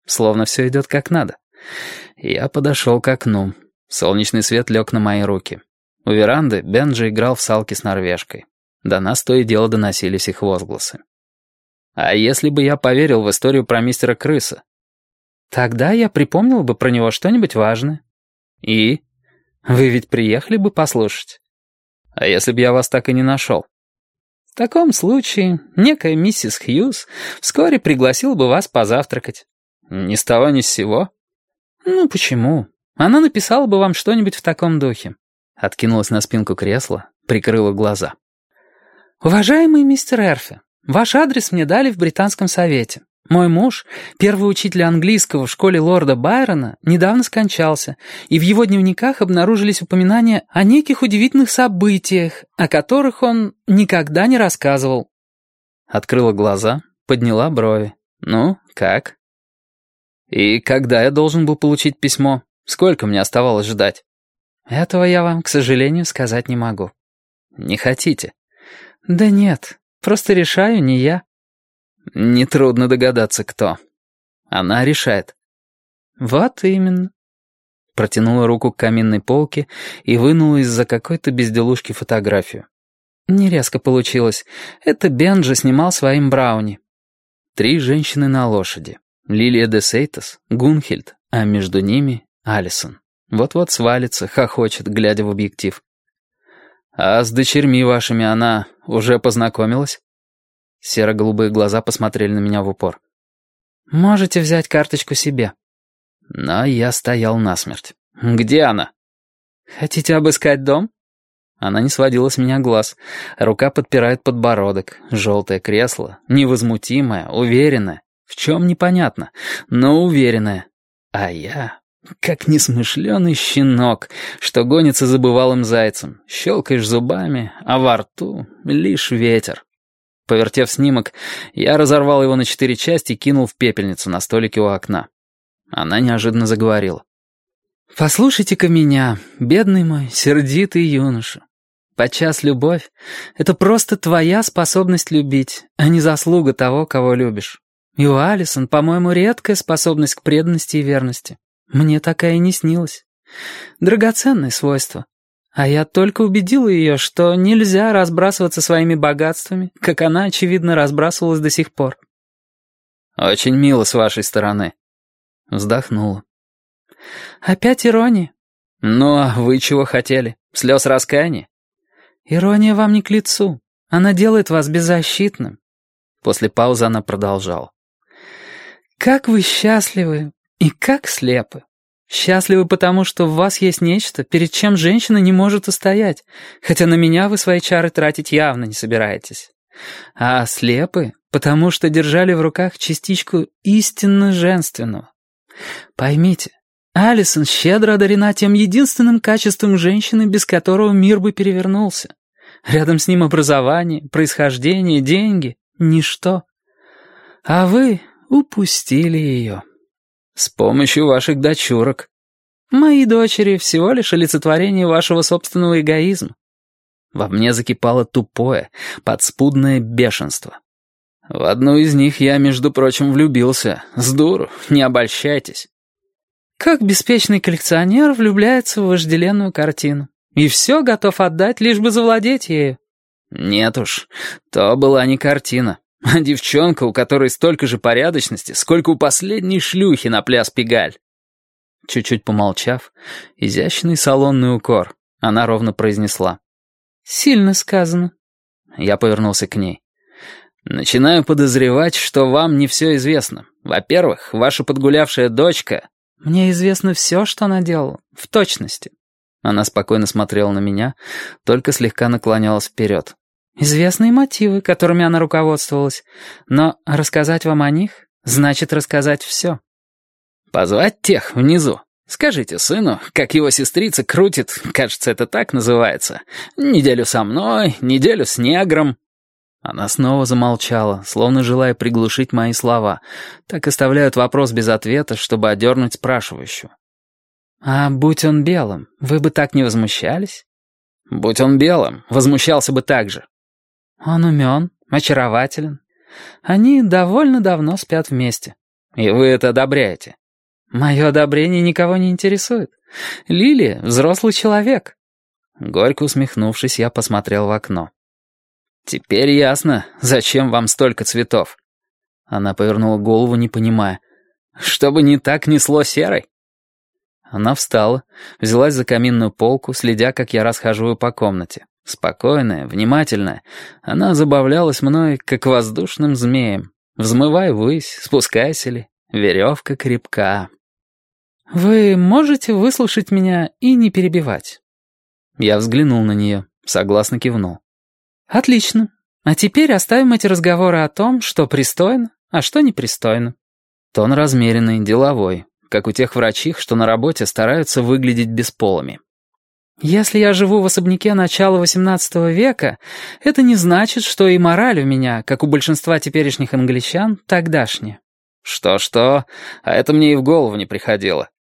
словно все идет как надо. Я подошел к окну. Солнечный свет лег на мои руки. У веранды Бенджи играл в салки с норвежкой. До нас то и дело доносились их возгласы. А если бы я поверил в историю про мистера Крыса? Тогда я припомнил бы про него что-нибудь важное. И? Вы ведь приехали бы послушать. А если бы я вас так и не нашел? В таком случае некая миссис Хьюз вскоре пригласила бы вас позавтракать. Ни с того ни с сего. Ну, почему? Она написала бы вам что-нибудь в таком духе. Откинулась на спинку кресла, прикрыла глаза. «Уважаемый мистер Эрфи, ваш адрес мне дали в Британском совете. Мой муж, первый учитель английского в школе лорда Байрона, недавно скончался, и в его дневниках обнаружились упоминания о неких удивительных событиях, о которых он никогда не рассказывал». Открыла глаза, подняла брови. «Ну, как?» «И когда я должен был получить письмо? Сколько мне оставалось ждать?» «Этого я вам, к сожалению, сказать не могу». «Не хотите?» «Да нет, просто решаю не я». «Нетрудно догадаться, кто». «Она решает». «Вот именно». Протянула руку к каминной полке и вынула из-за какой-то безделушки фотографию. Не резко получилось. Это Бенджи снимал своим брауни. 3 женщины на лошади. Лилия де Сейтас, Гунхильд, а между ними Алисон. Вот-вот свалится, хохочет, глядя в объектив. «А с дочерьми вашими она уже познакомилась?» Серо-голубые глаза посмотрели на меня в упор. «Можете взять карточку себе». Но я стоял насмерть. «Где она?» «Хотите обыскать дом?» Она не сводила с меня глаз. Рука подпирает подбородок. Желтое кресло, невозмутимое, уверенное. В чем непонятно, но уверенное. А я, как несмышленый щенок, что гонится за бывалым зайцем. Щелкаешь зубами, а во рту лишь ветер. Повертев снимок, я разорвал его на 4 части и кинул в пепельницу на столике у окна. Она неожиданно заговорила. «Послушайте-ка меня, бедный мой, сердитый юноша. Подчас любовь — это просто твоя способность любить, а не заслуга того, кого любишь. И у Алисон, по-моему, редкая способность к преданности и верности. Мне такая и не снилась. Драгоценное свойство. А я только убедила ее, что нельзя разбрасываться своими богатствами, как она, очевидно, разбрасывалась до сих пор». «Очень мило с вашей стороны». Вздохнула. «Опять ирония?» «Ну, а вы чего хотели? Слез раскаяния?» «Ирония вам не к лицу. Она делает вас беззащитным». После паузы она продолжала. «Как вы счастливы и как слепы. Счастливы потому, что в вас есть нечто, перед чем женщина не может устоять, хотя на меня вы свои чары тратить явно не собираетесь. А слепы потому, что держали в руках частичку истинно женственного. Поймите, Алисон щедро одарена тем единственным качеством женщины, без которого мир бы перевернулся. Рядом с ним образование, происхождение, деньги — ничто. А вы упустили ее. С помощью ваших дочурок. Мои дочери всего лишь олицетворение вашего собственного эгоизма. Во мне закипало тупое, подспудное бешенство. В одну из них я, между прочим, влюбился. С дуру, не обольщайтесь. Как беспечный коллекционер влюбляется в вожделенную картину. И все готов отдать, лишь бы завладеть ею. Нет уж, то была не картина, а девчонка, у которой столько же порядочности, сколько у последней шлюхи на пляс Пегаль. Чуть-чуть помолчав, изящный салонный укор, она ровно произнесла. «Сильно сказано». Я повернулся к ней. «Начинаю подозревать, что вам не все известно. Во-первых, ваша подгулявшая дочка...» «Мне известно все, что она делала, в точности». Она спокойно смотрела на меня, только слегка наклонялась вперед. «Известные мотивы, которыми она руководствовалась. Но рассказать вам о них значит рассказать все». «Позвать тех внизу. Скажите сыну, как его сестрица крутит, кажется, это так называется, неделю со мной, неделю с негром». Она снова замолчала, словно желая приглушить мои слова. Так оставляют вопрос без ответа, чтобы одернуть спрашивающую. «А будь он белым, вы бы так не возмущались?» «Будь он белым, возмущался бы так же». «Он умен, очарователен. Они довольно давно спят вместе. И вы это одобряете. Мое одобрение никого не интересует. Лили — взрослый человек. Горько усмехнувшись, я посмотрел в окно. «Теперь ясно, зачем вам столько цветов». Она повернула голову, не понимая. «Чтобы не так несло серой?» Она встала, взялась за каминную полку, следя, как я расхаживаю по комнате. Спокойная, внимательная, она забавлялась мной, как воздушным змеем. Взмывай ввысь, спускайся ли, веревка крепка. «Вы можете выслушать меня и не перебивать?» Я взглянул на нее, согласно кивнул. «Отлично. А теперь оставим эти разговоры о том, что пристойно, а что непристойно». Тон размеренный, деловой, как у тех врачих, что на работе стараются выглядеть бесполыми. «Если я живу в особняке начала XVIII века, это не значит, что и мораль у меня, как у большинства теперешних англичан, тогдашняя». «Что-что? А это мне и в голову не приходило».